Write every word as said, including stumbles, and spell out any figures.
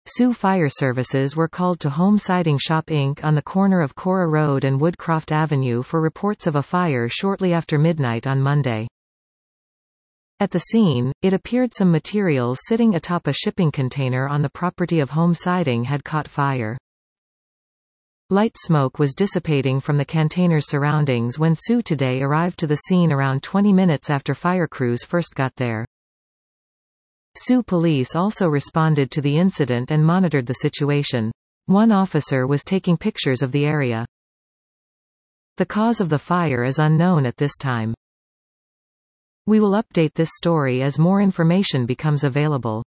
Sioux Fire Services were called to Home Siding Shop Incorporated on the corner of Cora Road and Woodcroft Avenue for reports of a fire shortly after midnight on Monday. At the scene, it appeared some materials sitting atop a shipping container on the property of Home Siding had caught fire. Light smoke was dissipating from the container's surroundings when Sioux Today arrived to the scene around twenty minutes after fire crews first got there. Sioux police also responded to the incident and monitored the situation. One officer was taking pictures of the area. The cause of the fire is unknown at this time. We will update this story as more information becomes available.